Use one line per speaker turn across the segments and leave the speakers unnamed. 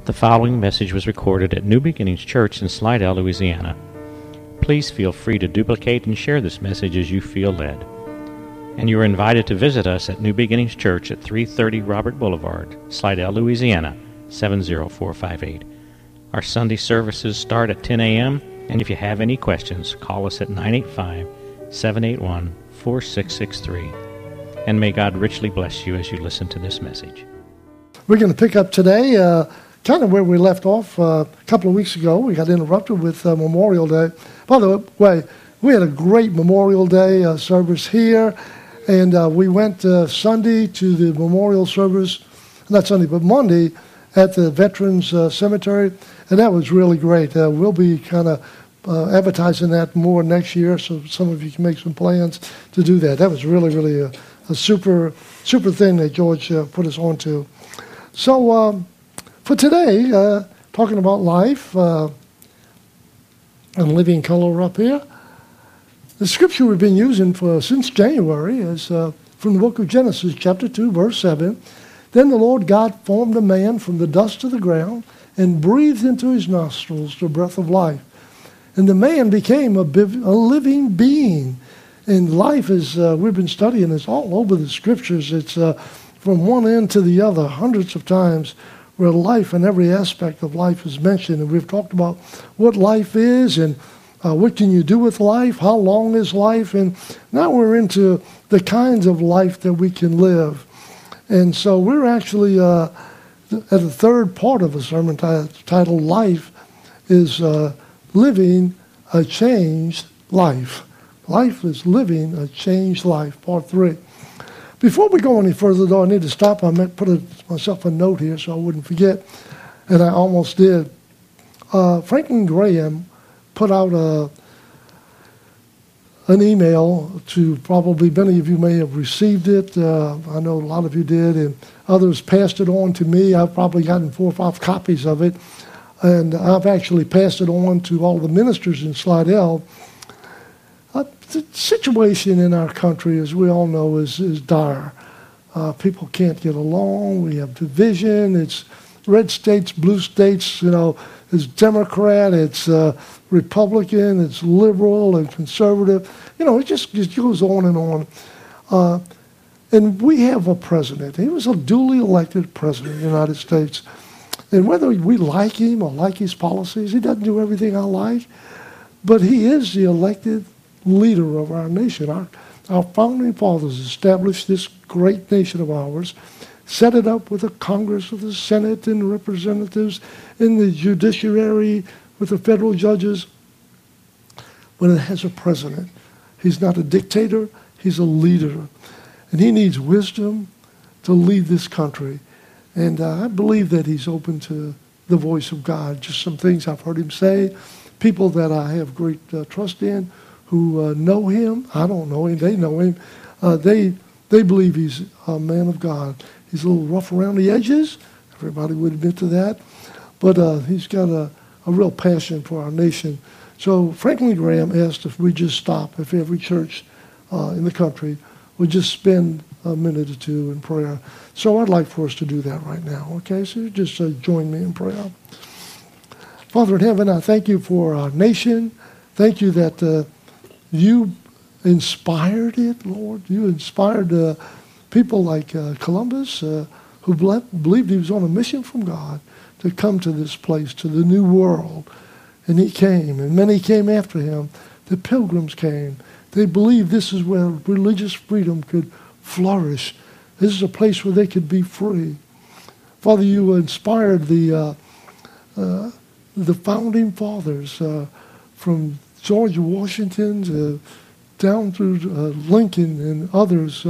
The following message was recorded at New Beginnings Church in Slidell, Louisiana. Please feel free to duplicate and share this message as you feel led. And you are invited to visit us at New Beginnings Church at 330 Robert Boulevard, Slidell, Louisiana, 70458. Our Sunday services start at 10 a.m., and if you have any questions, call us at 985-781-4663. And may God richly bless you as you listen to this message.
We're going to pick up today kind of where we left off a couple of weeks ago. We got interrupted with Memorial Day. By the way, we had a great Memorial Day service here, and we went Sunday to the memorial service, not Sunday, but Monday at the Veterans Cemetery, and that was really great. We'll be kind of advertising that more next year, so some of you can make some plans to do that. That was really a super thing that George put us on to. So for today, talking about life and living color up here, the scripture we've been using since January is from the book of Genesis, chapter 2, verse 7. Then the Lord God formed a man from the dust of the ground and breathed into his nostrils the breath of life. And the man became a living being. And life, as we've been studying, is all over the scriptures. It's from one end to the other, hundreds of times, where life and every aspect of life is mentioned. And we've talked about what life is and what can you do with life, how long is life, and now we're into the kinds of life that we can live. And so we're actually at the third part of a sermon titled Life is Living a Changed Life. Life is living a changed life, part 3. Before we go any further, though, I need to stop. I meant put myself a note here so I wouldn't forget, and I almost did. Franklin Graham put out an email to probably many of you may have received it. I know a lot of you did, and others passed it on to me. I've probably gotten 4 or 5 copies of it, and I've actually passed it on to all the ministers in Slidell. The situation in our country, as we all know, is dire. People can't get along. We have division. It's red states, blue states. It's Democrat, it's Republican, it's liberal and conservative. It just goes on and on. And we have a president. He was a duly elected president of the United States. And whether we like him or like his policies, he doesn't do everything I like, but he is the elected leader of our nation. Our founding fathers established this great nation of ours, set it up with a Congress, with the Senate and representatives, in the judiciary, with the federal judges. But it has a president. He's not a dictator, he's a leader. And he needs wisdom to lead this country. And I believe that he's open to the voice of God. Just some things I've heard him say. People that I have great trust in, who know him. I don't know him. They know him. They believe he's a man of God. He's a little rough around the edges. Everybody would admit to that. But he's got a real passion for our nation. So Franklin Graham asked if we just stop, if every church in the country would just spend a minute or two in prayer. So I'd like for us to do that right now. Okay, so just join me in prayer. Father in heaven, I thank you for our nation. Thank you that you inspired it, Lord. You inspired people like Columbus, who believed he was on a mission from God to come to this place, to the new world. And he came, and many came after him. The pilgrims came. They believed this is where religious freedom could flourish. This is a place where they could be free. Father, you inspired the founding fathers from George Washington down through Lincoln and others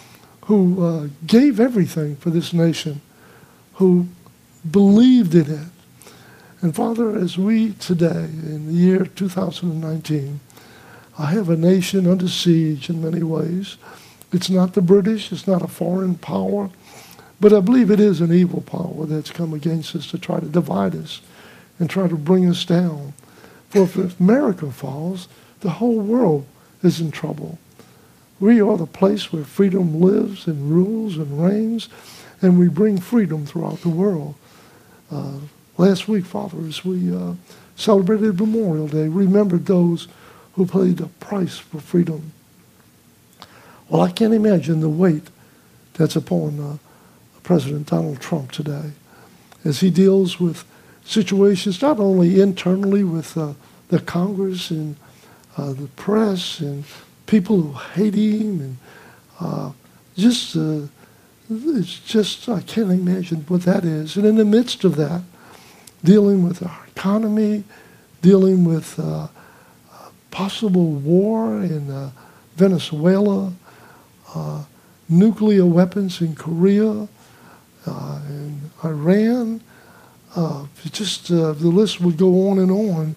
who gave everything for this nation, who believed in it. And Father, as we today, in the year 2019, have a nation under siege in many ways. It's not the British, it's not a foreign power, but I believe it is an evil power that's come against us to try to divide us and try to bring us down. For if America falls, the whole world is in trouble. We are the place where freedom lives and rules and reigns, and we bring freedom throughout the world. Last week, Father, as we celebrated Memorial Day, remembered those who paid the price for freedom. Well, I can't imagine the weight that's upon President Donald Trump today as he deals with situations not only internally with the Congress and the press and people who hate him, and it's just, I can't imagine what that is. And in the midst of that, dealing with our economy, dealing with possible war in Venezuela, nuclear weapons in Korea, and Iran, the list would go on and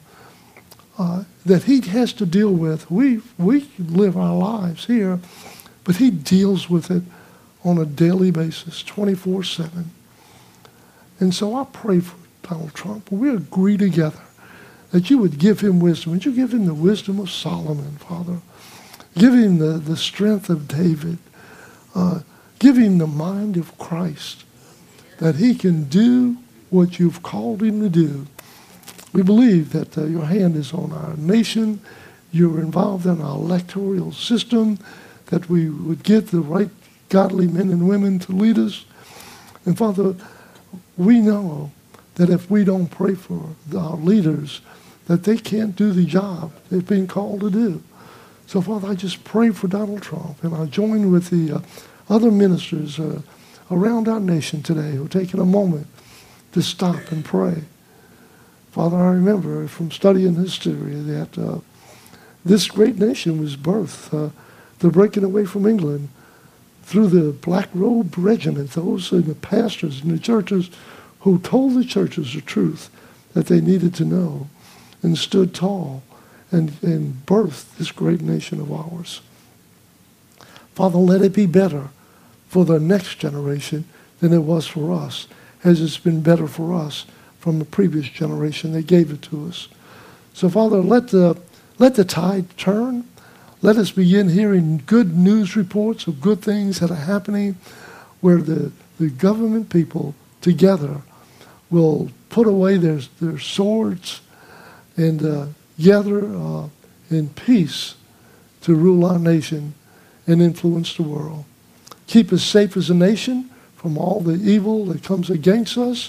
on, that he has to deal with. We live our lives here, but he deals with it on a daily basis, 24/7. And so I pray for Donald Trump. We agree together that you would give him wisdom. Would you give him the wisdom of Solomon, Father? Give him the strength of David. Give him the mind of Christ, that he can do what you've called him to do. We believe that your hand is on our nation. You're involved in our electoral system, that we would get the right godly men and women to lead us. And Father, we know that if we don't pray for our leaders, that they can't do the job they've been called to do. So Father, I just pray for Donald Trump, and I join with the other ministers around our nation today who are taking a moment to stop and pray. Father, I remember from studying history that this great nation was birthed, the breaking away from England through the Black Robe Regiment, those in the pastors in the churches who told the churches the truth that they needed to know and stood tall and birthed this great nation of ours. Father, let it be better for the next generation than it was for us, as it's been better for us from the previous generation that gave it to us. So Father, let the tide turn. Let us begin hearing good news reports of good things that are happening, where the government people together will put away their swords and gather in peace to rule our nation and influence the world. Keep us safe as a nation from all the evil that comes against us,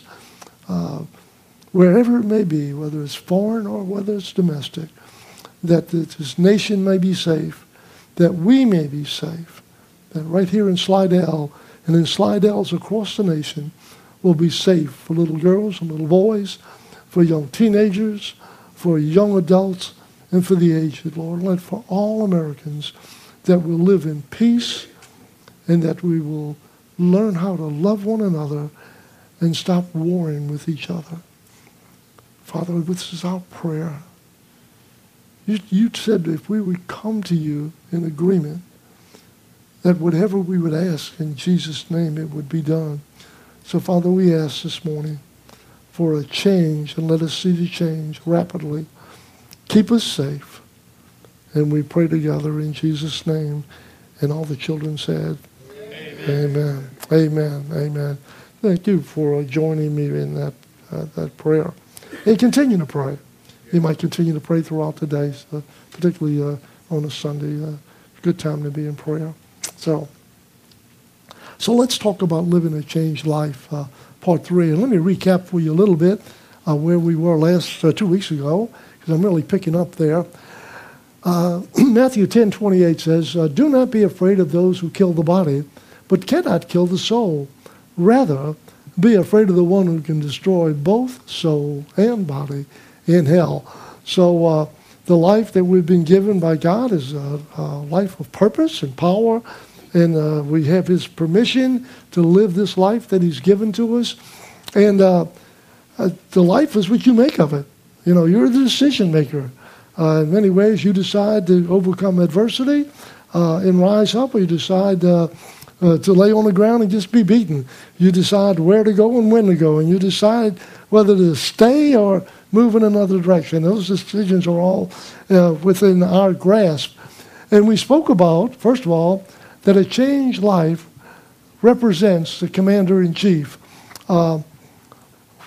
wherever it may be, whether it's foreign or whether it's domestic, that this nation may be safe, that we may be safe, that right here in Slidell and in Slidells across the nation will be safe for little girls and little boys, for young teenagers, for young adults, and for the aged, Lord. Let for all Americans that will live in peace and that we will learn how to love one another and stop warring with each other. Father, this is our prayer. You said if we would come to you in agreement, that whatever we would ask in Jesus' name, it would be done. So, Father, we ask this morning for a change, and let us see the change rapidly. Keep us safe. And we pray together in Jesus' name. And all the children said, Amen. Amen. Amen. Thank you for joining me in that prayer. And continue to pray. You might continue to pray throughout the day, particularly on a Sunday. Good time to be in prayer. So let's talk about living a changed life, part 3. And let me recap for you a little bit where we were last 2 weeks ago, because I'm really picking up there. Matthew 10:28 says, "Do not be afraid of those who kill the body, but cannot kill the soul. Rather, be afraid of the one who can destroy both soul and body in hell." So the life that we've been given by God is a life of purpose and power, and we have his permission to live this life that he's given to us. And the life is what you make of it. You know, you're the decision maker. In many ways, you decide to overcome adversity and rise up, or you decide to lay on the ground and just be beaten. You decide where to go and when to go, and you decide whether to stay or move in another direction. Those decisions are all within our grasp. And we spoke about, first of all, that a changed life represents the commander-in-chief.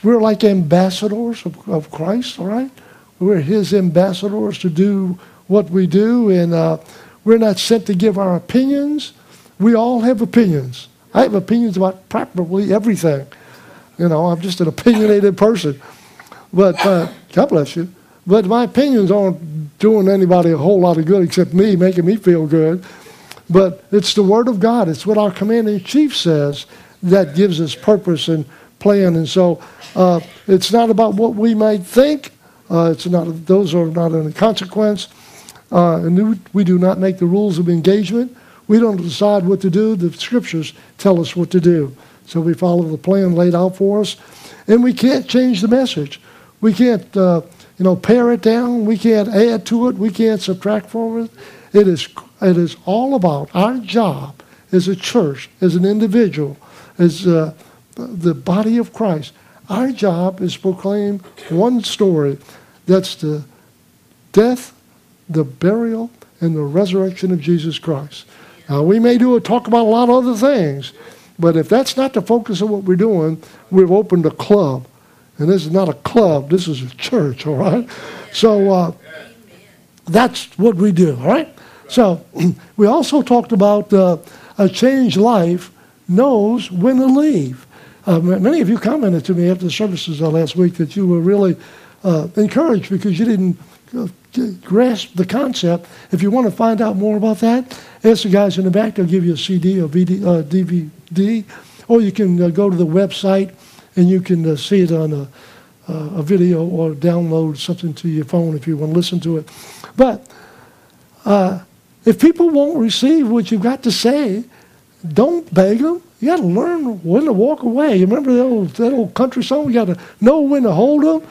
we're like ambassadors of Christ, all right? We're his ambassadors to do what we do, and we're not sent to give our opinions. We all have opinions. I have opinions about practically everything. You know, I'm just an opinionated person. But, God bless you. But my opinions aren't doing anybody a whole lot of good except me, making me feel good. But it's the Word of God. It's what our commander-in-chief says that gives us purpose and plan. And so it's not about what we might think. It's not; those are not any consequence. And we do not make the rules of engagement. We don't decide what to do. The Scriptures tell us what to do. So we follow the plan laid out for us. And we can't change the message. We can't, pare it down. We can't add to it. We can't subtract from it. It is all about our job as a church, as an individual, as the body of Christ. Our job is to proclaim one story. That's the death, the burial, and the resurrection of Jesus Christ. Now, we may talk about a lot of other things, but if that's not the focus of what we're doing, we've opened a club. And this is not a club, this is a church, all right? So that's what we do, all right? So we also talked about a changed life knows when to leave. Many of you commented to me after the services last week that you were really encouraged because you didn't grasp the concept. If you want to find out more about that, ask the guys in the back. They'll give you a CD or DVD, or you can go to the website and you can see it on a video or download something to your phone if you want to listen to it. But if people won't receive what you've got to say, don't beg them. You got to learn when to walk away. You remember that old country song? You got to know when to hold them,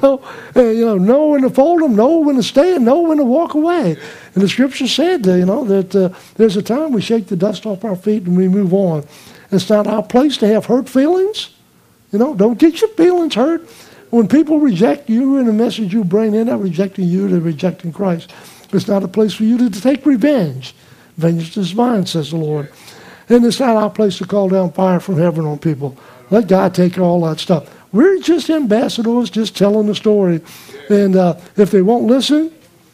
know when to fold them, know when to stay, and know when to walk away. And the Scripture said, that there's a time we shake the dust off our feet and we move on. It's not our place to have hurt feelings. Don't get your feelings hurt. When people reject you and the message you bring, they're not rejecting you, they're rejecting Christ. It's not a place for you to take revenge. Vengeance is mine, says the Lord. And it's not our place to call down fire from heaven on people. Let God take all that stuff. We're just ambassadors, just telling the story. And if they won't listen,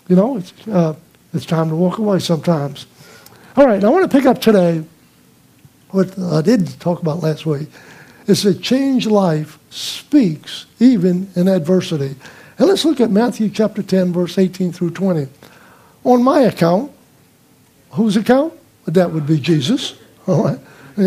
it's time to walk away sometimes. All right, I want to pick up today what I did talk about last week. It's that changed life speaks even in adversity. And let's look at Matthew chapter 10, verse 18 through 20. On my account, whose account? That would be Jesus. All right.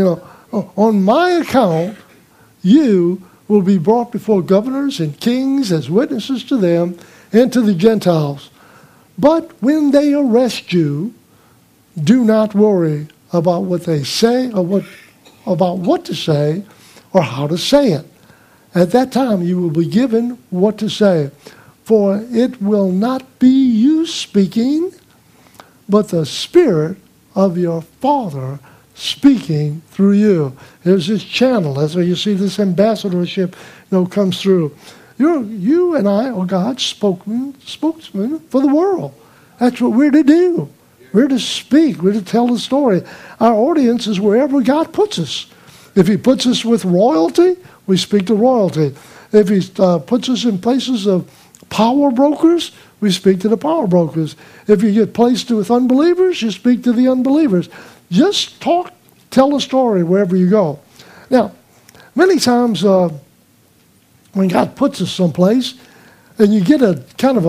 On my account, you will be brought before governors and kings as witnesses to them and to the Gentiles. But when they arrest you, do not worry about what they say or about what to say or how to say it. At that time you will be given what to say, for it will not be you speaking, but the Spirit of your Father speaking through you. There's this channel. That's where you see this ambassadorship comes through. You and I are God's spokesman for the world. That's what we're to do. We're to speak. We're to tell the story. Our audience is wherever God puts us. If he puts us with royalty, we speak to royalty. If he puts us in places of power brokers, we speak to the power brokers. If you get placed with unbelievers, you speak to the unbelievers. Just tell a story wherever you go. Now, many times when God puts us someplace, and you get a kind of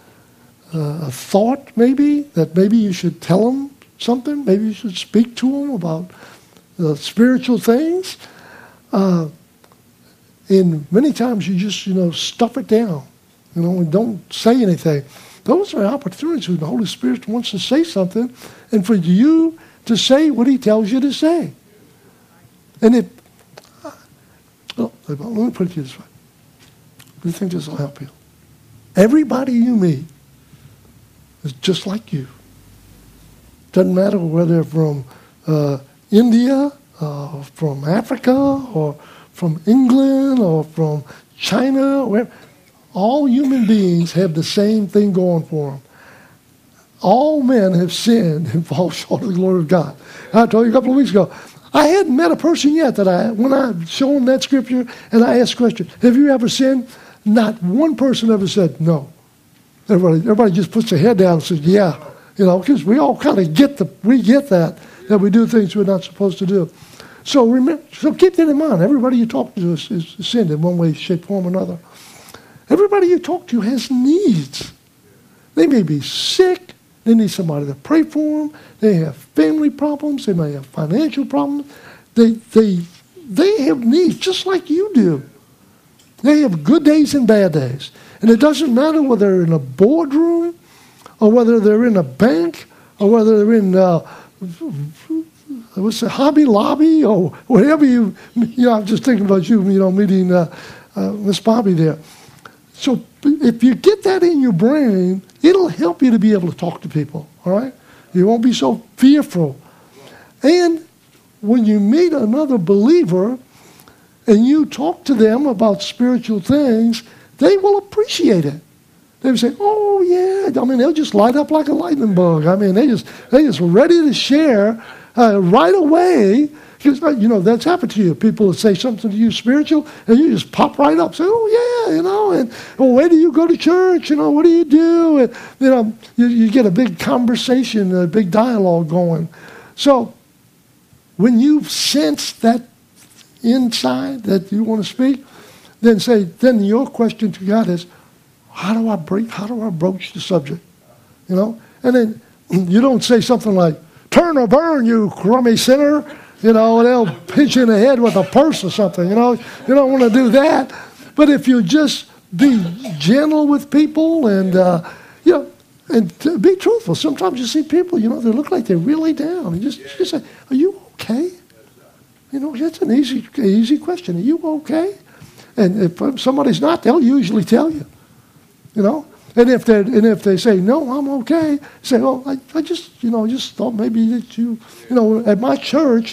a thought maybe, that maybe you should tell them something, maybe you should speak to them about spiritual things, and many times you just, stuff it down, and don't say anything. Those are opportunities when the Holy Spirit wants to say something, and for you to say what he tells you to say. And let me put it to you this way. I think this will help you. Everybody you meet is just like you. Doesn't matter whether they're from India, from Africa, or from England, or from China, wherever. All human beings have the same thing going for them. All men have sinned and fall short of the glory of God. I told you a couple of weeks ago, I hadn't met a person yet that when I show them that scripture and I ask the question, have you ever sinned? Not one person ever said no. Everybody just puts their head down and says, yeah, because we all kind of get that we do things we're not supposed to do. So keep that in mind. Everybody you talk to is sinned in one way, shape, form, or another. Everybody you talk to has needs. They may be sick. They need somebody to pray for them. They have family problems. They may have financial problems. They have needs just like you do. They have good days and bad days. And it doesn't matter whether they're in a boardroom or whether they're in a bank or whether they're in Hobby Lobby or whatever I'm just thinking about you, meeting Miss Bobby there. So if you get that in your brain, it'll help you to be able to talk to people, all right? You won't be so fearful. And when you meet another believer and you talk to them about spiritual things, they will appreciate it. They will say, oh, yeah. They'll just light up like a lightning bug. They just ready to share right away. Because, that's happened to you. People will say something to you spiritual, and you just pop right up. Say, oh, yeah, and where do you go to church? What do you do? And, you get a big conversation, a big dialogue going. So when you sense that inside that you want to speak, then your question to God is, how do I broach the subject? And then you don't say something like, turn or burn, you crummy sinner. And they'll pinch you in the head with a purse or something. You don't want to do that. But if you just be gentle with people and and be truthful. Sometimes you see people, they look like they're really down. And just say, are you okay? That's an easy question. Are you okay? And if somebody's not, they'll usually tell you. And if they say, no, I'm okay, say, well, I just thought maybe that you at my church,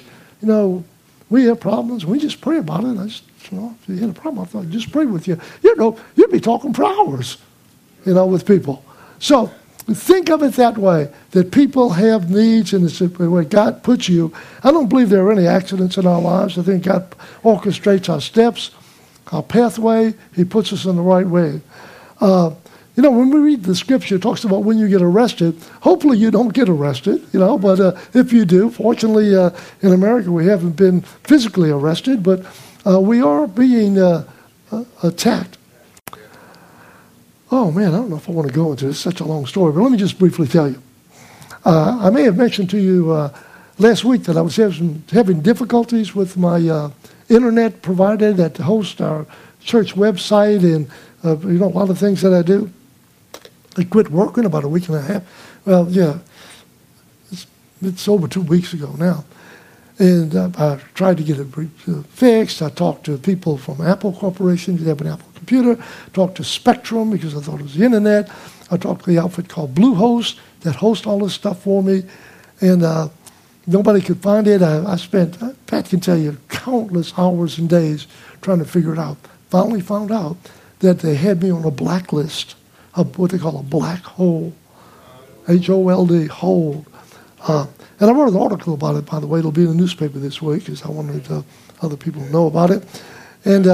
we have problems. We just pray about it. If you had a problem, I thought I'd just pray with you. You'd be talking for hours, with people. So think of it that way, that people have needs, and it's where God puts you. I don't believe there are any accidents in our lives. I think God orchestrates our steps, our pathway. He puts us in the right way. When we read the scripture, it talks about when you get arrested. Hopefully you don't get arrested, but if you do, fortunately in America we haven't been physically arrested, but we are being attacked. Oh man, I don't know if I want to go into this. It's such a long story, but let me just briefly tell you. I may have mentioned to you last week that I was having difficulties with my internet provider that hosts our church website and a lot of things that I do. They quit working about a week and a half. Well, yeah, it's over 2 weeks ago now. And I tried to get it fixed. I talked to people from Apple Corporation, they have an Apple computer. Talked to Spectrum because I thought it was the internet. I talked to the outfit called Bluehost that hosts all this stuff for me. And nobody could find it. I spent, Pat can tell you, countless hours and days trying to figure it out. Finally found out that they had me on a blacklist, what they call a black hole, H-O-L-D, hold. And I wrote an article about it, by the way. It'll be in the newspaper this week because I wanted other people to know about it. And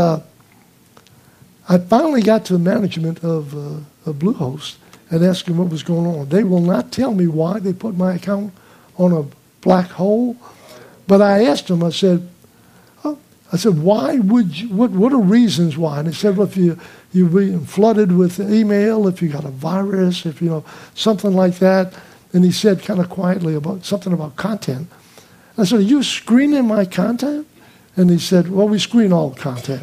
I finally got to the management of Bluehost and asked them what was going on. They will not tell me why they put my account on a black hole. But I asked them, I said, why would you, what are reasons why? And they said, well, if you're being flooded with email, if you got a virus, if something like that. And he said kind of quietly something about content. I said, are you screening my content? And he said, well, we screen all content.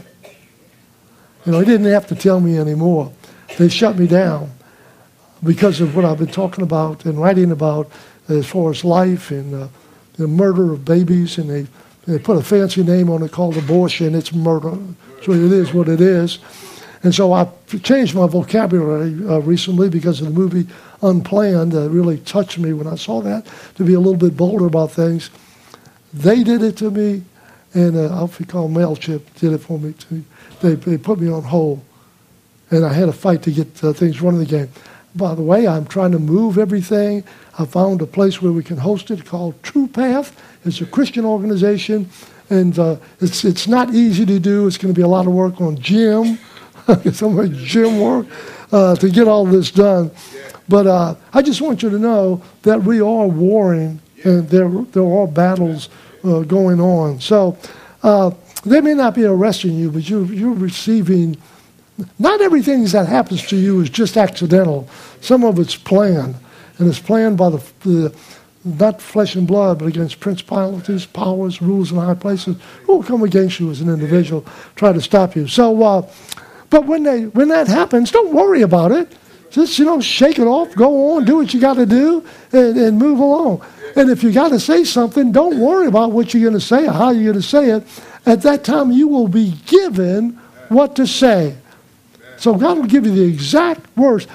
He didn't have to tell me anymore. They shut me down because of what I've been talking about and writing about as far as life and the murder of babies. And they put a fancy name on it called abortion. It's murder. So it is what it is. And so I changed my vocabulary recently because of the movie Unplanned. That really touched me when I saw that, to be a little bit bolder about things. They did it to me, and an outfit called MailChimp did it for me too. They put me on hold, and I had a fight to get things running again. by the way, I'm trying to move everything. I found a place where we can host it called True Path. It's a Christian organization, and it's not easy to do. It's going to be a lot of work on gym, so much gym work to get all this done. But I just want you to know that we are warring, and there are battles going on. So they may not be arresting you, but you're receiving. Not everything that happens to you is just accidental. Some of it's planned, and it's planned by the not flesh and blood, but against principalities, powers, rules in high places who will come against you as an individual, try to stop you. So, but when that happens, don't worry about it. Just, shake it off, go on, do what you got to do, and move along. And if you got to say something, don't worry about what you're going to say or how you're going to say it. At that time, you will be given what to say. So God will give you the exact words.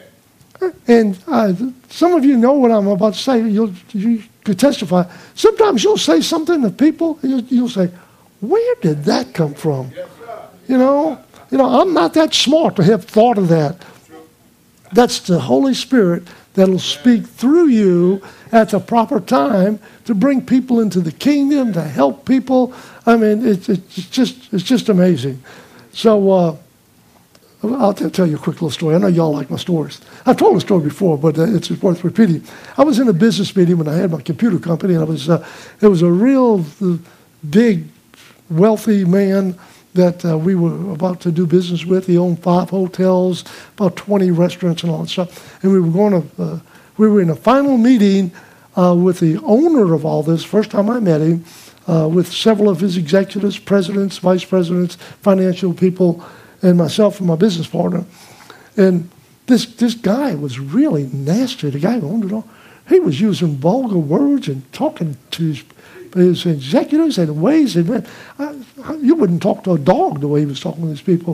And some of you know what I'm about to say. You could testify. Sometimes you'll say something to people, and you'll say, where did that come from? I'm not that smart to have thought of that. That's the Holy Spirit that'll speak through you at the proper time to bring people into the kingdom, to help people. I mean, it's just amazing. So I'll tell you a quick little story. I know y'all like my stories. I've told the story before, but it's worth repeating. I was in a business meeting when I had my computer company, and it was a real big, wealthy man that we were about to do business with. He owned 5 hotels, about 20 restaurants and all that stuff. And we were in a final meeting with the owner of all this, first time I met him, with several of his executives, presidents, vice presidents, financial people, and myself and my business partner. And this guy was really nasty. The guy who owned it all, he was using vulgar words and talking to his executives in ways that you wouldn't talk to a dog the way he was talking to these people.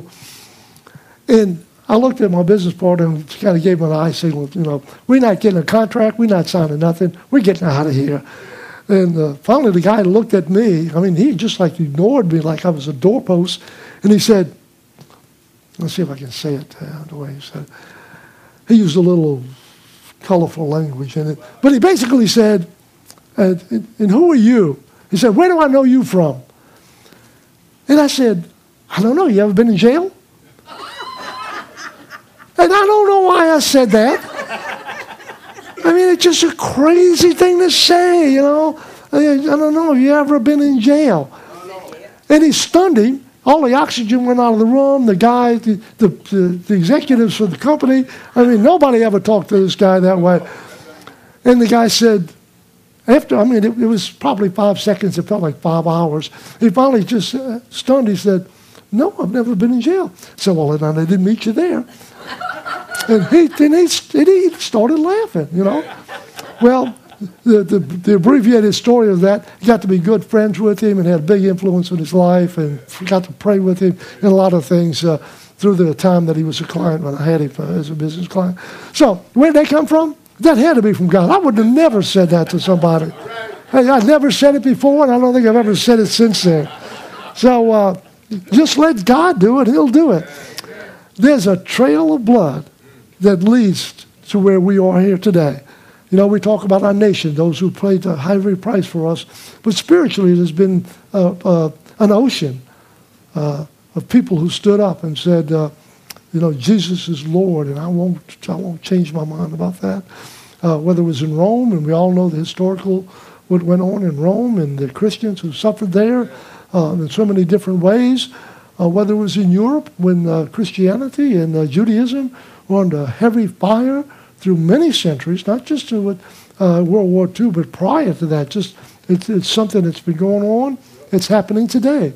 And I looked at my business partner and kind of gave him an eye signal. We're not getting a contract. We're not signing nothing. We're getting out of here. And finally, the guy looked at me. I mean, he just ignored me like I was a doorpost. And he said, let's see if I can say it the way he said it. He used a little colorful language in it. But he basically said, and who are you? He said, where do I know you from? And I said, I don't know. You ever been in jail? And I don't know why I said that. I mean, it's just a crazy thing to say, I don't know if you ever been in jail. And he stunned him. All the oxygen went out of the room. The guy, the executives for the company, I mean, nobody ever talked to this guy that way. And the guy said, it was probably 5 seconds. It felt like 5 hours. He finally just stunned. He said, no, I've never been in jail. So, well, then I didn't meet you there. And he started laughing, Well, the abbreviated story of that, he got to be good friends with him and had a big influence in his life, and got to pray with him and a lot of things through the time that he was a client when I had him as a business client. So where did they come from? That had to be from God. I would have never said that to somebody. Hey, I never said it before, and I don't think I've ever said it since then. So just let God do it. He'll do it. There's a trail of blood that leads to where we are here today. We talk about our nation, those who paid a high price for us. But spiritually, there's been an ocean of people who stood up and said, Jesus is Lord, and I won't change my mind about that. Whether it was in Rome, and we all know the historical what went on in Rome and the Christians who suffered there in so many different ways. Whether it was in Europe when Christianity and Judaism were under heavy fire through many centuries, not just to World War II, but prior to that. It's something that's been going on. It's happening today.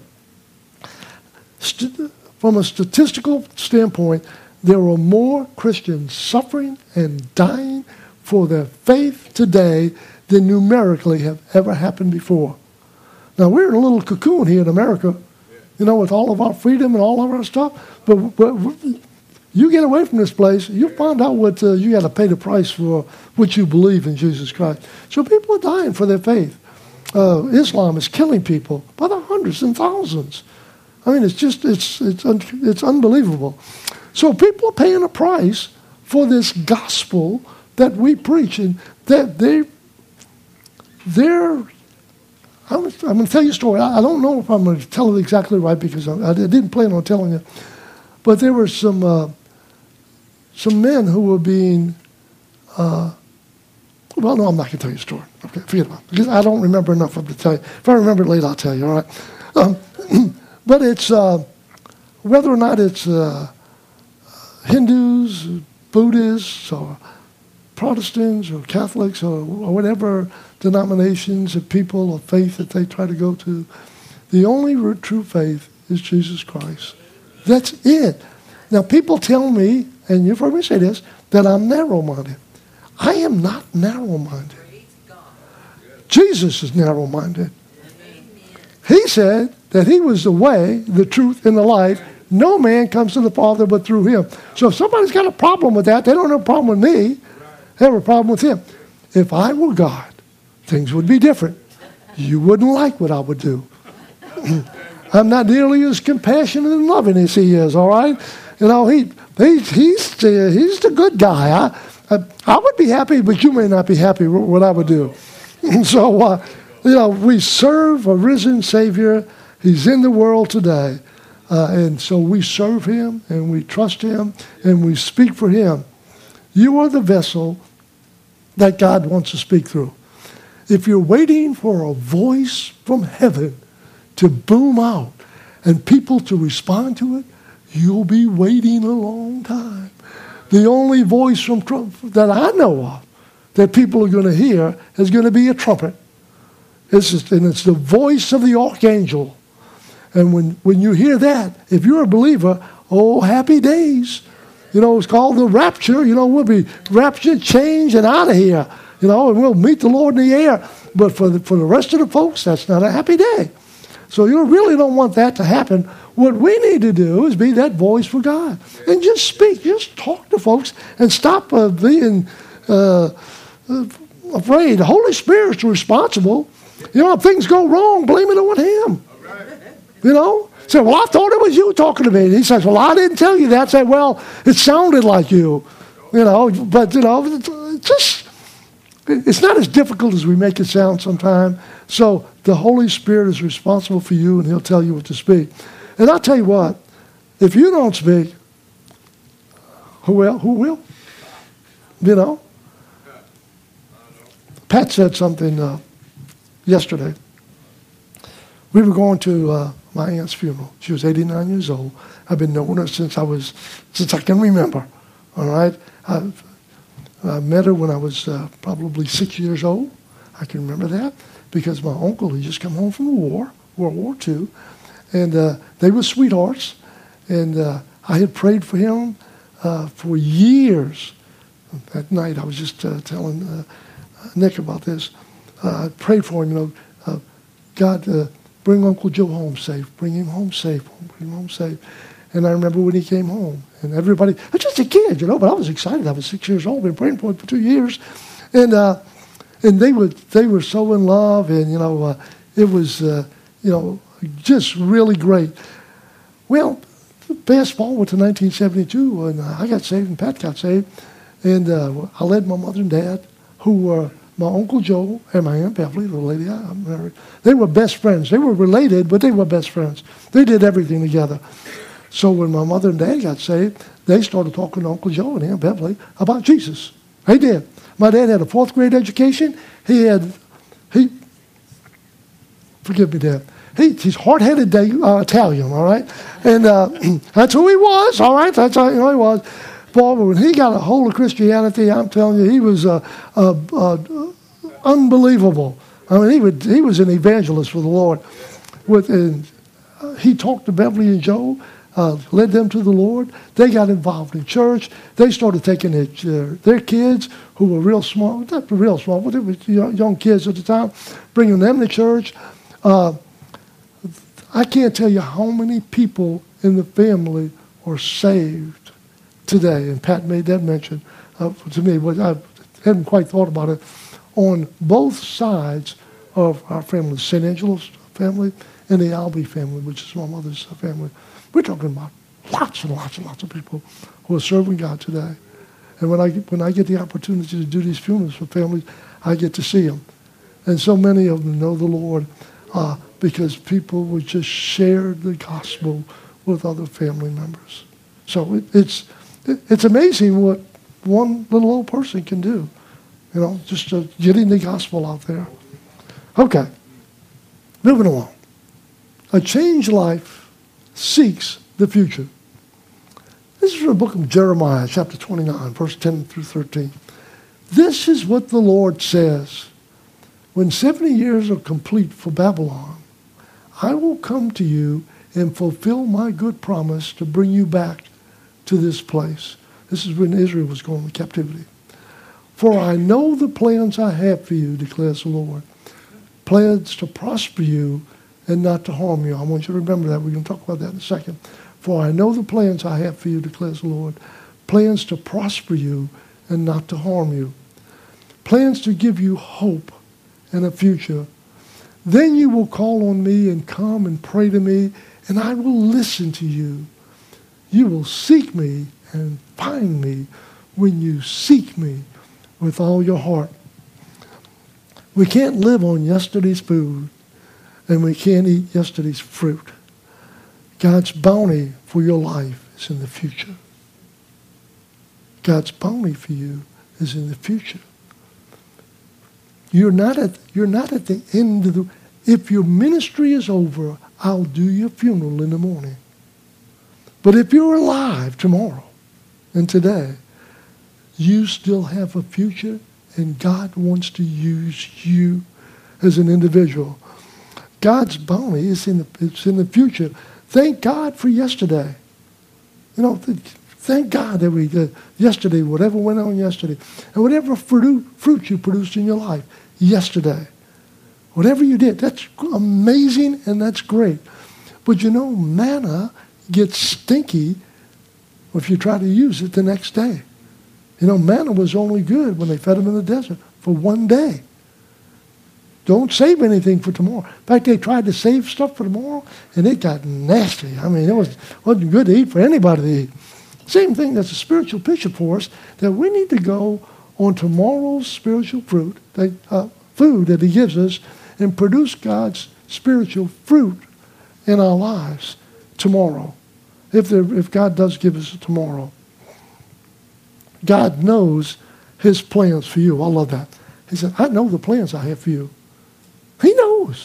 From a statistical standpoint, there are more Christians suffering and dying for their faith today than numerically have ever happened before. Now, we're in a little cocoon here in America, with all of our freedom and all of our stuff, but you get away from this place, you'll find out what you got to pay the price for what you believe in Jesus Christ. So people are dying for their faith. Islam is killing people by the hundreds and thousands. I mean, it's unbelievable. So people are paying a price for this gospel that we preach. And that I'm going to tell you a story. I don't know if I'm going to tell it exactly right because I didn't plan on telling you. But there were some men who were being, well, no, I'm not going to tell you a story. Okay, forget about it. Because I don't remember enough of it to tell you. If I remember it later, I'll tell you, all right? But it's, whether or not it's Hindus, Buddhists, or Protestants, or Catholics, or whatever denominations of people of faith that they try to go to, the only true faith is Jesus Christ. That's it. Now, people tell me, and you've heard me say this, that I'm narrow-minded. I am not narrow-minded. Jesus is narrow-minded. He said that he was the way, the truth, and the life. No man comes to the Father but through him. So if somebody's got a problem with that, they don't have a problem with me. They have a problem with him. If I were God, things would be different. You wouldn't like what I would do. I'm not nearly as compassionate and loving as he is, all right? You know, he's the good guy. I would be happy, but you may not be happy with what I would do. So, you know, we serve a risen Savior. He's in the world today. And so we serve him, and we trust him, and we speak for him. You are the vessel that God wants to speak through. If you're waiting for a voice from heaven to boom out and people to respond to it, you'll be waiting a long time. The only voice from that I know of that people are going to hear is going to be a trumpet. It's the voice of the archangel. And when you hear that, if you're a believer, oh, happy days. You know, it's called the rapture. You know, we'll be raptured, changed, and out of here. You know, and we'll meet the Lord in the air. But for the rest of the folks, that's not a happy day. So you really don't want that to happen. What we need to do is be that voice for God. And just speak. Just talk to folks and stop being afraid. The Holy Spirit's responsible. You know, if things go wrong, blame it on him. You know? Say, well, I thought it was you talking to me. And he says, well, I didn't tell you that. Say, well, it sounded like you. You know, but, you know, it's not as difficult as we make it sound sometimes. So the Holy Spirit is responsible for you, and he'll tell you what to speak. And I'll tell you what, if you don't speak, who will? You know? Pat said something yesterday. We were going to my aunt's funeral. She was 89 years old. I've been knowing her since I can remember. All right? I met her when I was probably 6 years old. I can remember that because my uncle had just come home from the war, World War II, and they were sweethearts. And I had prayed for him for years. That night I was just telling Nick about this. I prayed for him, you know, God, bring Uncle Joe home safe. Bring him home safe. Bring him home safe. And I remember when he came home, and everybody, I was just a kid, you know, but I was excited. I was 6 years old, been praying for him for 2 years. And they were so in love, and, you know, it was, you know, just really great. Well, fast forward to 1972, and I got saved, and Pat got saved. And I led my mother and dad, who were my Uncle Joe and my Aunt Beverly, the lady I married. They were best friends. They were related, but they were best friends. They did everything together. So when my mother and dad got saved, they started talking to Uncle Joe and Aunt Beverly about Jesus. They did. My dad had a 4th grade education. Forgive me, Dad. He's hard-headed Italian, all right? And that's who he was, all right? That's how he was. Boy, when he got a hold of Christianity, I'm telling you, he was unbelievable. I mean, he was an evangelist for the Lord. He talked to Beverly and Joe, led them to the Lord. They got involved in church. They started taking their kids, who were real small, not real small, but they were young kids at the time, bringing them to church. I can't tell you how many people in the family are saved today, and Pat made that mention to me, but I hadn't quite thought about it, on both sides of our family, St. Angelo's family and the Albee family, which is my mother's family. We're talking about lots and lots and lots of people who are serving God today. And when I get the opportunity to do these funerals for families, I get to see them. And so many of them know the Lord because people would just share the gospel with other family members. So it's amazing what one little old person can do, just getting the gospel out there. Okay, moving along. A changed life seeks the future. This is from the book of Jeremiah, chapter 29, verse 10 through 13. This is what the Lord says. When 70 years are complete for Babylon, I will come to you and fulfill my good promise to bring you back to this place. This is when Israel was going into captivity. For I know the plans I have for you, declares the Lord. Plans to prosper you and not to harm you. I want you to remember that. We're going to talk about that in a second. For I know the plans I have for you, declares the Lord. Plans to prosper you and not to harm you. Plans to give you hope and a future. Then you will call on me and come and pray to me, and I will listen to you. You will seek me and find me when you seek me with all your heart. We can't live on yesterday's food, and we can't eat yesterday's fruit. God's bounty for your life is in the future. God's bounty for you is in the future. You're not at the end of the... If your ministry is over, I'll do your funeral in the morning. But if you're alive tomorrow and today, you still have a future, and God wants to use you as an individual. God's bounty is in the future. Thank God for yesterday. Thank God that we did yesterday, whatever went on yesterday, and whatever fruit you produced in your life yesterday. Whatever you did, that's amazing and that's great. But manna gets stinky if you try to use it the next day. Manna was only good when they fed them in the desert for one day. Don't save anything for tomorrow. In fact, they tried to save stuff for tomorrow, and it got nasty. I mean, it wasn't good to eat for anybody to eat. Same thing, that's a spiritual picture for us, that we need to go on tomorrow's spiritual food that he gives us and produce God's spiritual fruit in our lives tomorrow, if God does give us a tomorrow. God knows his plans for you. I love that. He said, I know the plans I have for you. He knows.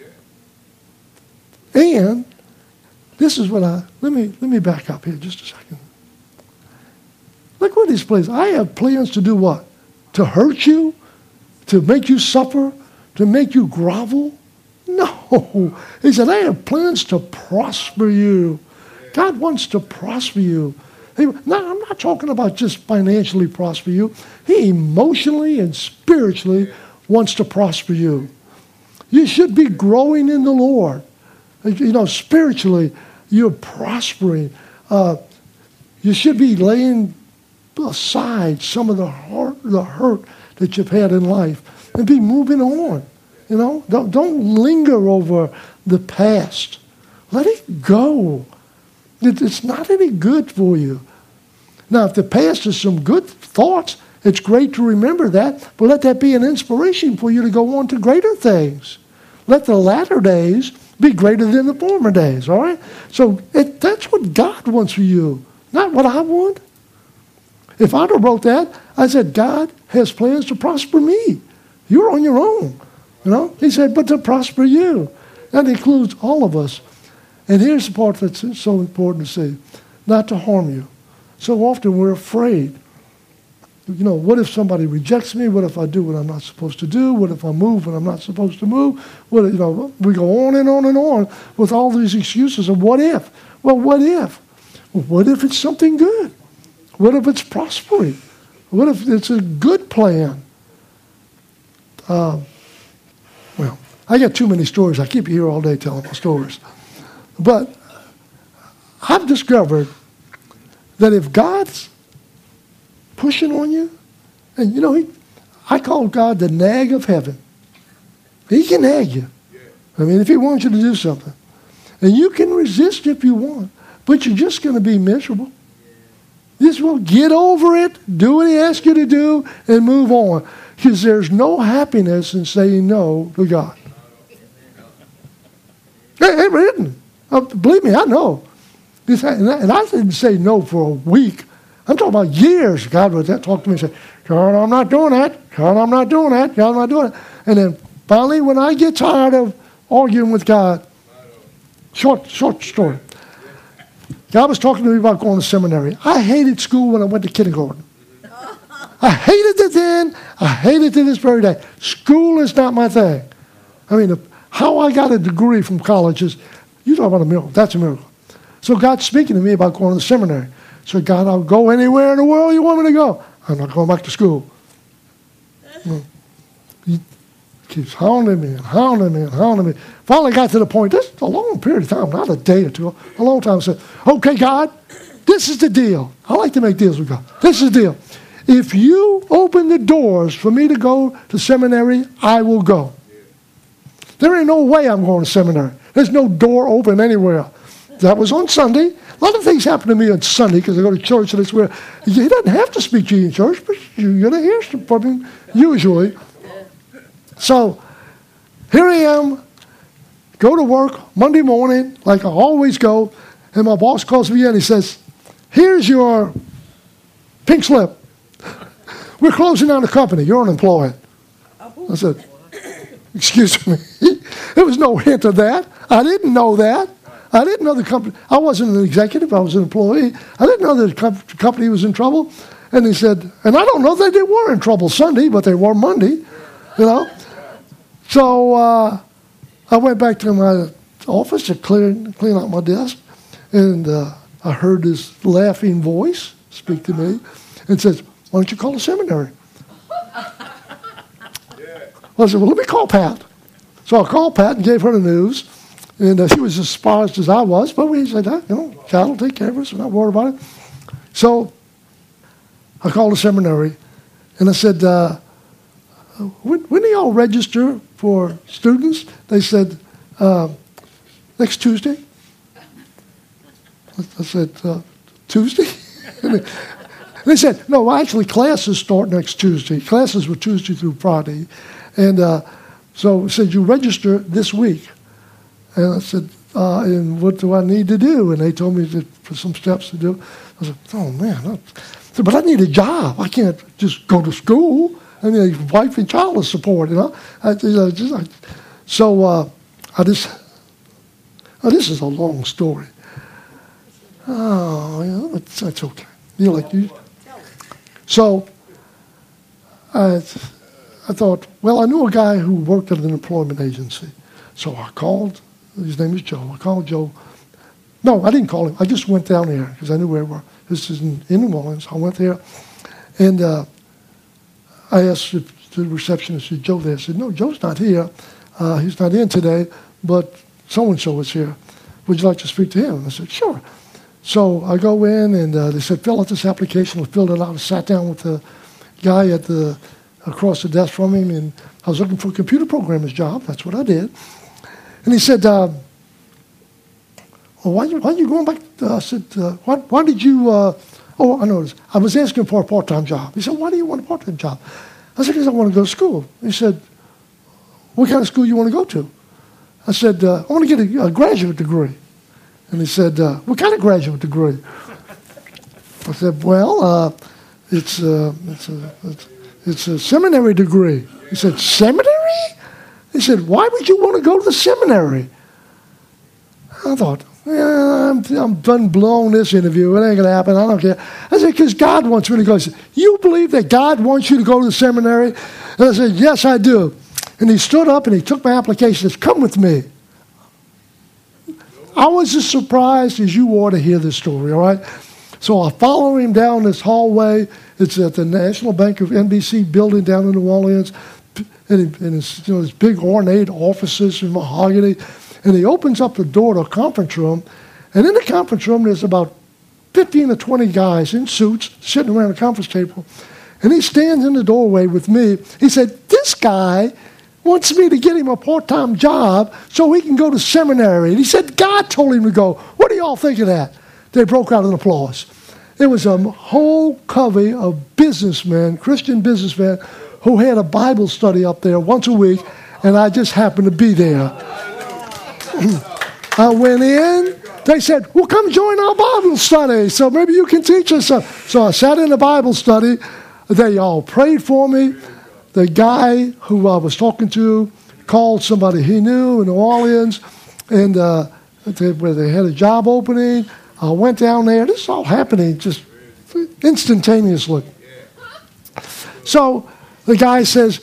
Yeah. And this is what let me back up here just a second. Look what his plans. I have plans to do what? To hurt you? To make you suffer? To make you grovel? No. He said, I have plans to prosper you. God wants to prosper you. I'm not talking about just financially prosper you. He emotionally and spiritually wants to prosper you. You should be growing in the Lord. Spiritually, you're prospering. You should be laying aside some of the hurt that you've had in life and be moving on. Don't linger over the past. Let it go. It's not any good for you. Now, if the past is some good thoughts, it's great to remember that, but let that be an inspiration for you to go on to greater things. Let the latter days be greater than the former days, all right? So that's what God wants for you, not what I want. If I'd have wrote that, I said, God has plans to prosper me. You're on your own. He said, but to prosper you. That includes all of us. And here's the part that's so important to see, not to harm you. So often we're afraid. What if somebody rejects me? What if I do what I'm not supposed to do? What if I move when I'm not supposed to move? We go on and on and on with all these excuses of what if. Well, what if? Well, what if it's something good? What if it's prospering? What if it's a good plan? I got too many stories. I keep you here all day telling my stories. But I've discovered that if God's pushing on you, and I call God the nag of heaven. He can nag you. I mean, if he wants you to do something. And you can resist if you want, but you're just going to be miserable. Just well, get over it, do what he asks you to do, and move on. Because there's no happiness in saying no to God. It written. Believe me, I know. And I didn't say no for a week. I'm talking about years. God would talk to me and say, God, I'm not doing that. God, I'm not doing that. God, I'm not doing it. And then finally, when I get tired of arguing with God, short story. God was talking to me about going to seminary. I hated school when I went to kindergarten. I hated it then. I hate it to this very day. School is not my thing. I mean, how I got a degree from college is, you talk about a miracle. That's a miracle. So God's speaking to me about going to the seminary. So God, I'll go anywhere in the world you want me to go. I'm not going back to school. He keeps hounding me and hounding me and hounding me. Finally got to the point, this is a long period of time, not a day or two, a long time. I said, okay, God, this is the deal. I like to make deals with God. This is the deal. If you open the doors for me to go to seminary, I will go. There ain't no way I'm going to seminary. There's no door open anywhere. That was on Sunday. A lot of things happen to me on Sunday because I go to church, and it's where he doesn't have to speak to you in church, but you're going to hear from him usually. So here I am, go to work Monday morning, like I always go, and my boss calls me in. He says, here's your pink slip. We're closing down the company. You're unemployed. I said, excuse me. There was no hint of that. I didn't know that. I didn't know the company. I wasn't an executive. I was an employee. I didn't know the company was in trouble. And he said, and I don't know that they were in trouble Sunday, but they were Monday, you know. So I went back to my office to clean out my desk, and I heard this laughing voice speak to me and says, why don't you call the seminary? Well, I said, well, let me call Pat. So I called Pat and gave her the news. And she was as surprised as I was. But we said, God will take care of us. We're not worried about it. So I called the seminary. And I said, when do y'all register for students? They said, next Tuesday. I said, Tuesday? And they said, no, actually classes start next Tuesday. Classes were Tuesday through Friday. And so it said, you register this week. And I said, and what do I need to do? And they told me for some steps to do. I said, oh, man. But I need a job. I can't just go to school. I need a wife and child support, you know. This is a long story. Oh, yeah, that's okay. So I thought, well, I knew a guy who worked at an employment agency. So I called. His name is Joe. I called Joe. No, I didn't call him. I just went down there because I knew where we were. This is in New Orleans. I went there, and I asked the receptionist, is Joe there? I said, no, Joe's not here. He's not in today, but so-and-so is here. Would you like to speak to him? And I said, sure. So I go in, and they said, fill out this application. I filled it out. I sat down with the guy across the desk from him, and I was looking for a computer programmer's job. That's what I did. And he said, well, why are you going back? I said, why did you, I noticed. I was asking for a part-time job. He said, why do you want a part-time job? I said, because I want to go to school. He said, what kind of school you want to go to? I said, I want to get a graduate degree. And he said, what kind of graduate degree? I said, well, it's a seminary degree. He said, seminary? He said, why would you want to go to the seminary? I thought, I'm done blowing this interview. It ain't going to happen. I don't care. I said, because God wants me to go. He said, you believe that God wants you to go to the seminary? And I said, yes, I do. And he stood up and he took my application and said, come with me. I was as surprised as you are to hear this story, all right? So I follow him down this hallway. It's at the National Bank of NBC building down in New Orleans. And it's these big ornate offices in mahogany. And he opens up the door to a conference room. And in the conference room, there's about 15 or 20 guys in suits sitting around a conference table. And he stands in the doorway with me. He said, this guy wants me to get him a part-time job so he can go to seminary. And he said, God told him to go. What do y'all think of that? They broke out in applause. It was a whole covey of businessmen, Christian businessmen, who had a Bible study up there once a week, and I just happened to be there. I went in. They said, well, come join our Bible study, so maybe you can teach us something. So I sat in the Bible study. They all prayed for me. The guy who I was talking to called somebody he knew in New Orleans, and where they had a job opening. I went down there. This is all happening just instantaneously. So the guy says,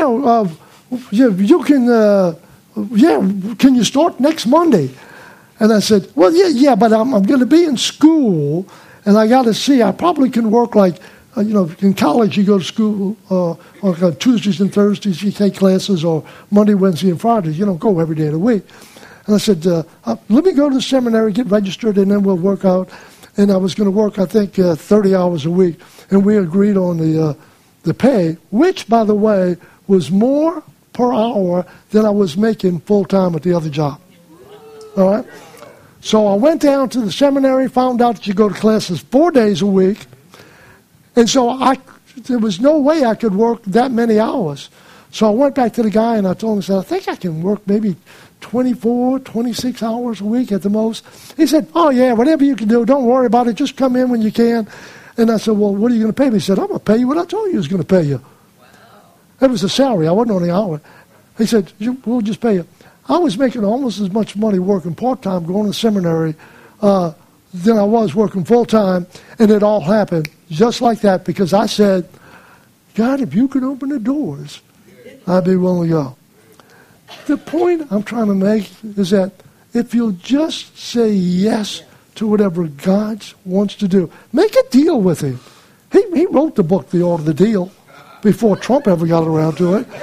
you can, can you start next Monday? And I said, well, yeah, but I'm going to be in school, and I got to see. I probably can work like, in college you go to school on Tuesdays and Thursdays, you take classes, or Monday, Wednesday, and Fridays. You don't go every day of the week. And I said, let me go to the seminary, get registered, and then we'll work out. And I was going to work, I think, 30 hours a week. And we agreed on the pay, which, by the way, was more per hour than I was making full-time at the other job. All right? So I went down to the seminary, found out that you go to classes 4 days a week. And so there was no way I could work that many hours. So I went back to the guy and I told him, I said, I think I can work maybe 24, 26 hours a week at the most. He said, oh, yeah, whatever you can do, don't worry about it. Just come in when you can. And I said, well, what are you going to pay me? He said, I'm going to pay you what I told you I was going to pay you. Wow. That was the salary. I wasn't on the hour. He said, we'll just pay you. I was making almost as much money working part-time, going to seminary, than I was working full-time. And it all happened just like that because I said, God, if you could open the doors, I'd be willing to go. The point I'm trying to make is that if you'll just say yes to whatever God wants to do, make a deal with him. He wrote the book, The Art of the Deal, before Trump ever got around to it.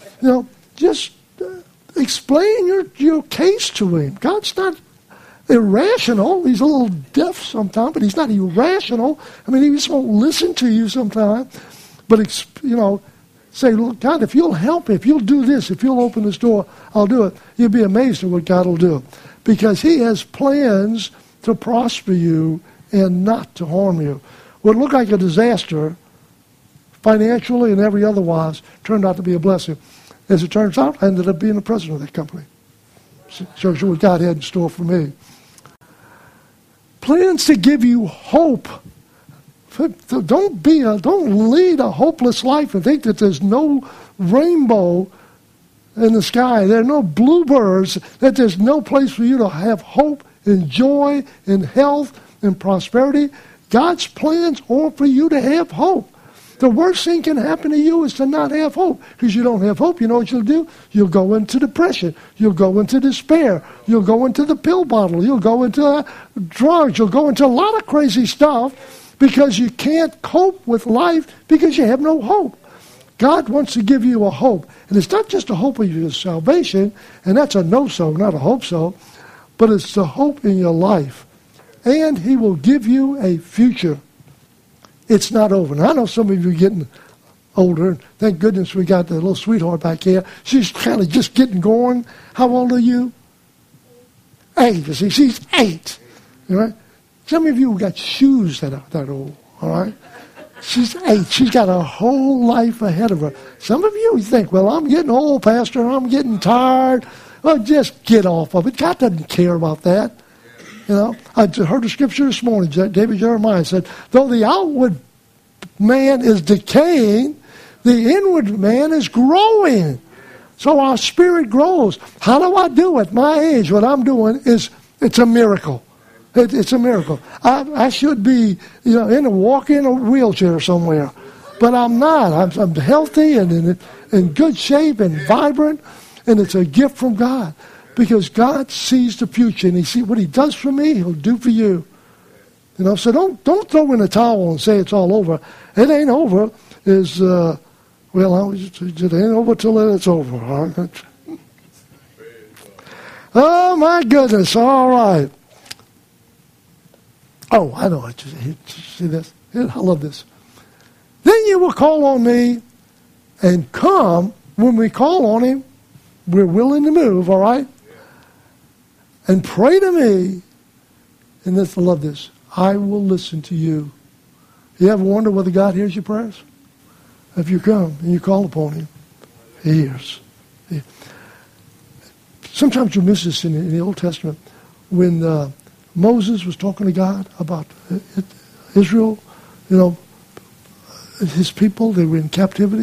Just explain your case to him. God's not irrational. He's a little deaf sometimes, but he's not irrational. I mean, he just won't listen to you sometimes. But, say, look, God, if you'll help me, if you'll do this, if you'll open this door, I'll do it. You'll be amazed at what God will do. Because he has plans to prosper you and not to harm you. What looked like a disaster, financially and every otherwise, turned out to be a blessing. As it turns out, I ended up being the president of that company. Shows you what God had in store for me. Plans to give you hope. Don't lead a hopeless life and think that there's no rainbow in the sky. There are no bluebirds, that there's no place for you to have hope and joy and health and prosperity. God's plans are for you to have hope. The worst thing can happen to you is to not have hope. Because you don't have hope, you know what you'll do? You'll go into depression. You'll go into despair. You'll go into the pill bottle. You'll go into drugs. You'll go into a lot of crazy stuff because you can't cope with life because you have no hope. God wants to give you a hope. And it's not just a hope of your salvation, and that's a no-so, not a hope-so, but it's the hope in your life. And he will give you a future. It's not over. Now, I know some of you are getting older. Thank goodness we got the little sweetheart back here. She's kind of just getting going. How old are you? 8. You see, she's 8. All right? Some of you got shoes that are that old. All right? She's 8. She's got a whole life ahead of her. Some of you think, well, I'm getting old, Pastor. I'm getting tired. Well, just get off of it. God doesn't care about that. I heard the scripture this morning. David Jeremiah said, though the outward man is decaying, the inward man is growing. So our spirit grows. How do I do it? My age, what I'm doing it's a miracle. It's a miracle. I should be, walking in a wheelchair somewhere, but I'm not. I'm healthy and in good shape and vibrant, and it's a gift from God. Because God sees the future, and he sees what he does for me, he'll do for you. So don't throw in the towel and say it's all over. It ain't over. It ain't over till it's over. All right? Oh my goodness! All right. Oh, I know. See this? I love this. Then you will call on me, and come when we call on him. We're willing to move. All right. And pray to me, and I love this, I will listen to you. You ever wonder whether God hears your prayers? If you come and you call upon him, he hears. Sometimes you miss this in the Old Testament. When Moses was talking to God about Israel, his people, they were in captivity.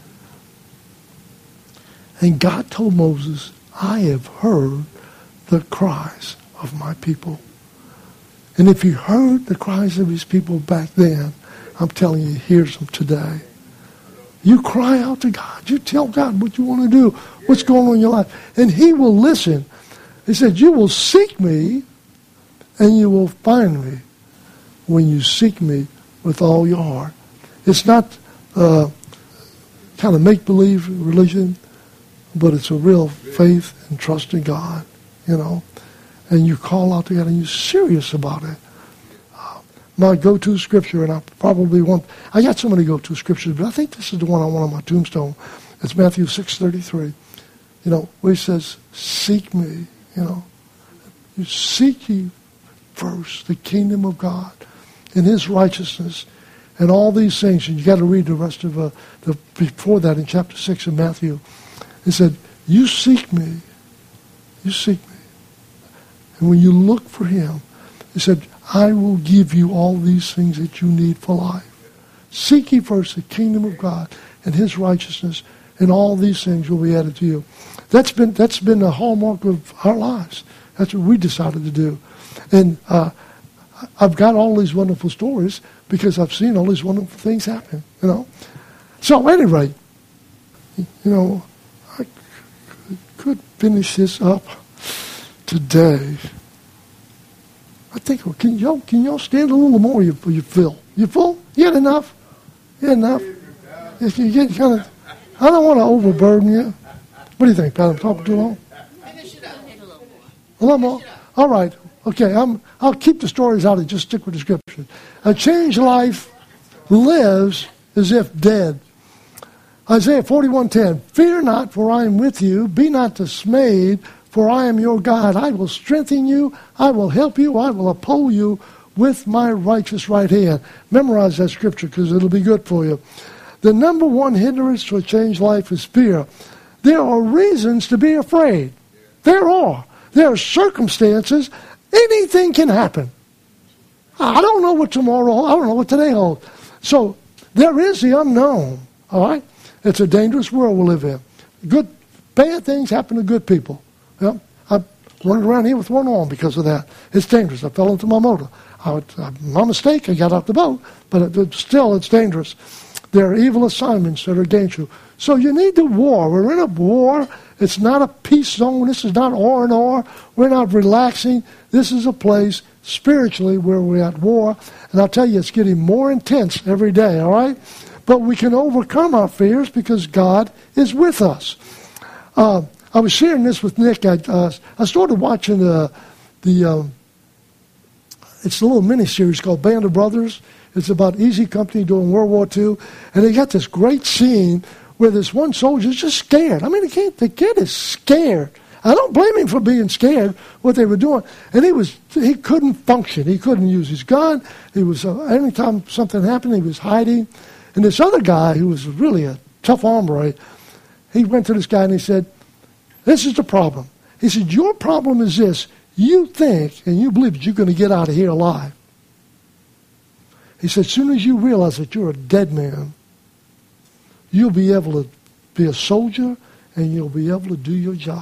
And God told Moses, I have heard the cries of my people. And if he heard the cries of his people back then, I'm telling you, he hears them today. You cry out to God. You tell God what you want to do, what's going on in your life. And he will listen. He said, you will seek me and you will find me when you seek me with all your heart. It's not kind of make-believe religion, but it's a real faith and trust in God, And you call out to God and you're serious about it. My go-to scripture, and I got so many go-to scriptures, but I think this is the one I want on my tombstone. It's Matthew 6:33, where he says, seek me, You seek ye first the kingdom of God and his righteousness and all these things. And you got to read the rest of before that in chapter 6 of Matthew. He said, you seek me. You seek me. And when you look for him, he said, I will give you all these things that you need for life. Seek ye first the kingdom of God and his righteousness, and all these things will be added to you. That's been the hallmark of our lives. That's what we decided to do. And I've got all these wonderful stories because I've seen all these wonderful things happen, So at any rate, I could finish this up today. I think, can y'all stand a little more? You full? You full? You had enough? You had enough? If you get kind of, I don't want to overburden you. What do you think, Pat? I'm talking too long?
Finish it up.
A little more? All right. Okay, I'll keep the stories out and just stick with the scripture. A changed life lives as if dead. Isaiah 41:10. Fear not, for I am with you. Be not dismayed, for I am your God. I will strengthen you. I will help you. I will uphold you with my righteous right hand. Memorize that scripture because it'll be good for you. The number one hindrance to a changed life is fear. There are reasons to be afraid. There are. There are circumstances. Anything can happen. I don't know what tomorrow holds. I don't know what today holds. So there is the unknown. All right? It's a dangerous world we live in. Bad things happen to good people. Well, I'm running around here with one arm because of that. It's dangerous. I fell into my motor. My mistake, I got off the boat, but still it's dangerous. There are evil assignments that are against you. So you need to war. We're in a war. It's not a peace zone. This is not R&R. We're not relaxing. This is a place spiritually where we're at war. And I'll tell you, it's getting more intense every day, all right? But we can overcome our fears because God is with us. I was sharing this with Nick. I started watching it's a little mini-series called Band of Brothers. It's about Easy Company during World War II. And they got this great scene where this one soldier's just scared. I mean, the kid is scared. I don't blame him for being scared, what they were doing. And he couldn't function. He couldn't use his gun. He was, anytime something happened, he was hiding. And this other guy, who was really a tough hombre, he went to this guy and he said, this is the problem. He said, your problem is this. You think and you believe that you're going to get out of here alive. He said, as soon as you realize that you're a dead man, you'll be able to be a soldier and you'll be able to do your job.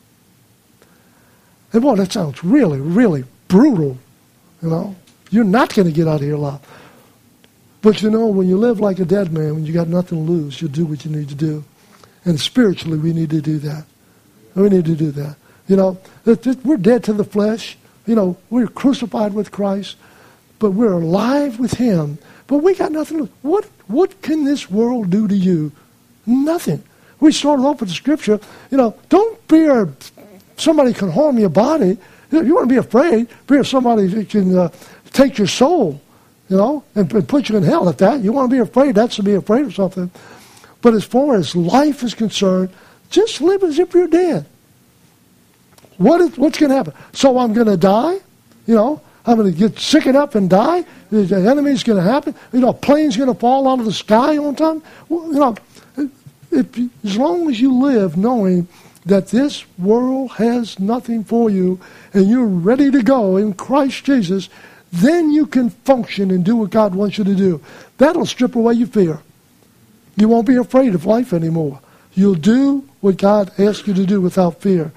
And boy, that sounds really, really brutal. You're not going to get out of here alive. But when you live like a dead man, when you got nothing to lose, you'll do what you need to do. And spiritually, we need to do that. We need to do that. We're dead to the flesh. We're crucified with Christ, but we're alive with him. But we got nothing to lose. What can this world do to you? Nothing. We started off with the scripture. Don't fear somebody can harm your body. You want to be afraid. Fear somebody that can take your soul, and put you in hell at that. You want to be afraid. That's to be afraid of something. But as far as life is concerned, just live as if you're dead. What's going to happen? So I'm going to die? I'm going to get sick enough and die. The enemy's going to happen. A plane's going to fall out of the sky on time. Well, as long as you live knowing that this world has nothing for you and you're ready to go in Christ Jesus, then you can function and do what God wants you to do. That'll strip away your fear. You won't be afraid of life anymore. You'll do what God asks you to do without fear.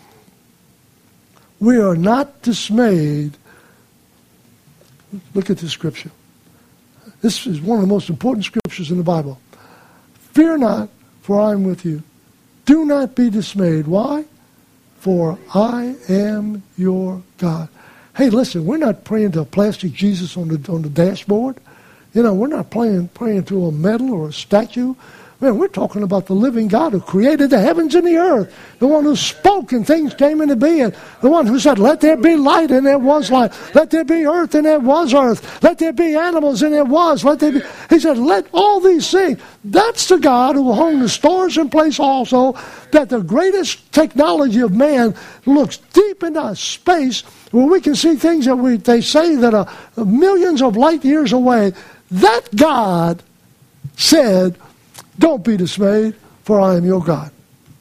We are not dismayed. Look at this scripture. This is one of the most important scriptures in the Bible. Fear not, for I am with you. Do not be dismayed. Why? For I am your God. Hey, listen, we're not praying to a plastic Jesus on the dashboard. We're not praying to a medal or a statue. Man, we're talking about the living God who created the heavens and the earth. The one who spoke and things came into being. The one who said, let there be light and there was light. Let there be earth and there was earth. Let there be animals and there was. He said, let all these things. That's the God who hung the stars in place also, that the greatest technology of man looks deep into space where we can see things that they say that are millions of light years away. That God said, don't be dismayed, for I am your God.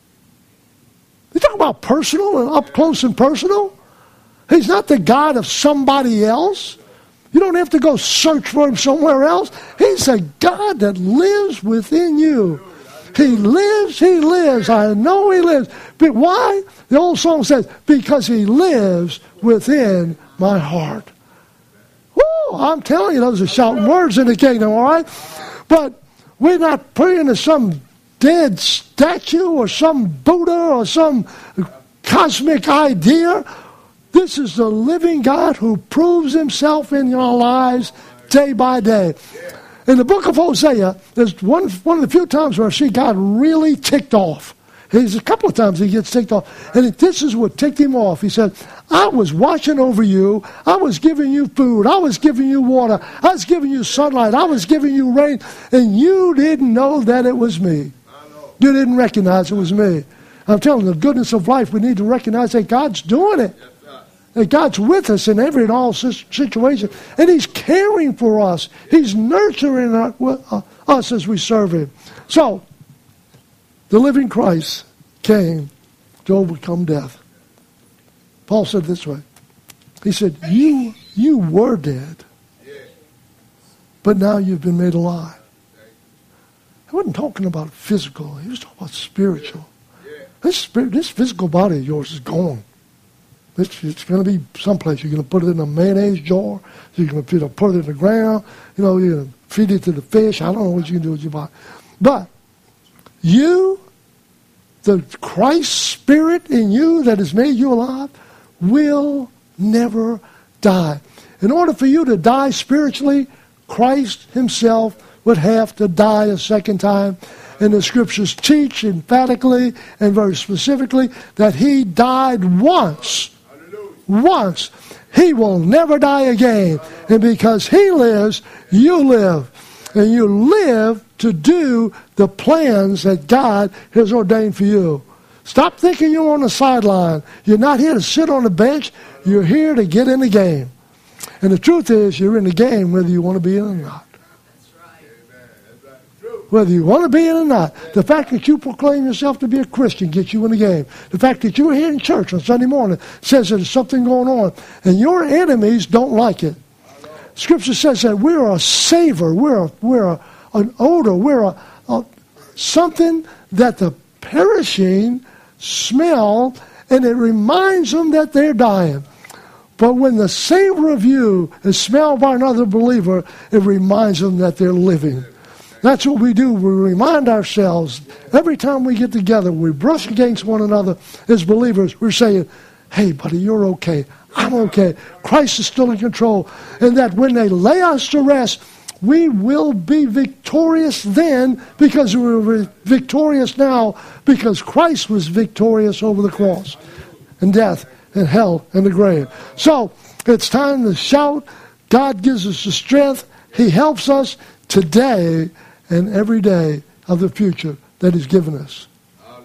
You talk about personal and up close and personal. He's not the God of somebody else. You don't have to go search for him somewhere else. He's a God that lives within you. He lives. I know he lives. But why? The old song says, because he lives within my heart. Woo, I'm telling you, those are shouting words in the kingdom, all right? But we're not praying to some dead statue or some Buddha or some cosmic idea. This is the living God who proves himself in our lives day by day. In the book of Hosea, there's one of the few times where I see God really ticked off. There's a couple of times he gets ticked off. And this is what ticked him off. He said, I was watching over you. I was giving you food. I was giving you water. I was giving you sunlight. I was giving you rain. And you didn't know that it was me. You didn't recognize it was me. I'm telling you, the goodness of life, we need to recognize that God's doing it. That God's with us in every and all situation. And he's caring for us. He's nurturing us as we serve him. So, the living Christ came to overcome death. Paul said this way. He said, you were dead, but now you've been made alive. He wasn't talking about physical. He was talking about spiritual. This physical body of yours is gone. It's going to be someplace. You're going to put it in a mayonnaise jar. You're going to put it in the ground. You're going to feed it to the fish. I don't know what you can do with your body. But you, the Christ Spirit in you that has made you alive, will never die. In order for you to die spiritually, Christ himself would have to die a second time. And the scriptures teach emphatically and very specifically that he died once. Once. He will never die again. And because he lives, you live. And you live to do the plans that God has ordained for you. Stop thinking you're on the sideline. You're not here to sit on the bench. You're here to get in the game. And the truth is, you're in the game whether you want to be in it or not. Whether you want to be in it or not. The fact that you proclaim yourself to be a Christian gets you in the game. The fact that you're here in church on Sunday morning says there's something going on. And your enemies don't like it. Scripture says that we're a savor. We're an odor. We're something that the perishing smell, and it reminds them that they're dying. But when the savor of you is smelled by another believer, it reminds them that they're living. That's what we do. We remind ourselves every time we get together, we brush against one another as believers. We're saying, hey, buddy, you're okay. I'm okay. Christ is still in control. And that when they lay us to rest, we will be victorious then because we're victorious now because Christ was victorious over the cross and death and hell and the grave. So it's time to shout. God gives us the strength. He helps us today and every day of the future that he's given us.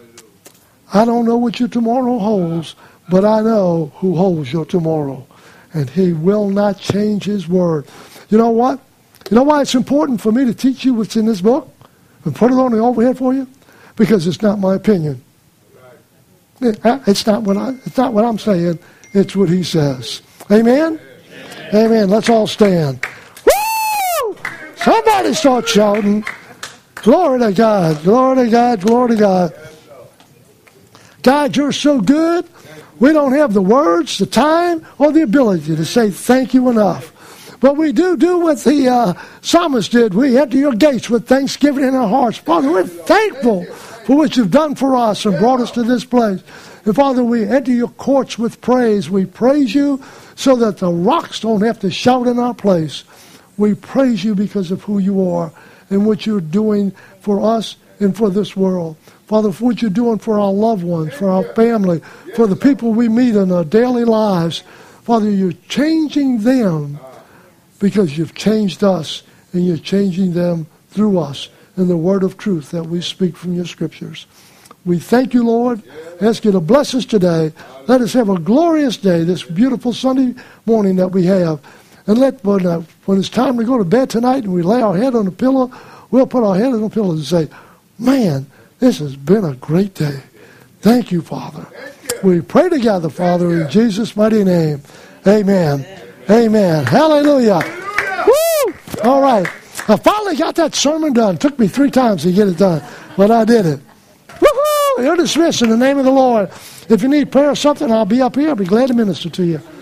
I don't know what your tomorrow holds, but I know who holds your tomorrow. and he will not change his word. You know what? You know why it's important for me to teach you what's in this book and put it on the overhead for you? Because it's not my opinion. It's not what I'm saying. It's what he says. Amen? Amen. Let's all stand. Woo! Somebody start shouting. Glory to God. Glory to God. Glory to God. God, you're so good. We don't have the words, the time, or the ability to say thank you enough. But we do what the psalmist did. We enter your gates with thanksgiving in our hearts. Father, we're thankful for what you've done for us and brought us to this place. And Father, we enter your courts with praise. We praise you so that the rocks don't have to shout in our place. We praise you because of who you are and what you're doing for us and for this world. Father, for what you're doing for our loved ones, for our family, for the people we meet in our daily lives. Father, you're changing them because you've changed us and you're changing them through us in the word of truth that we speak from your scriptures. We thank you, Lord. Ask you to bless us today. Let us have a glorious day, this beautiful Sunday morning that we have. And when it's time to go to bed tonight and we lay our head on the pillow, we'll put our head on the pillow and say, man, this has been a great day. Thank you, Father. We pray together, Father, in Jesus' mighty name. Amen. Amen. Hallelujah. Woo! All right. I finally got that sermon done. It took me 3 times to get it done, but I did it. Woohoo! You're dismissed in the name of the Lord. If you need prayer or something, I'll be up here. I'll be glad to minister to you.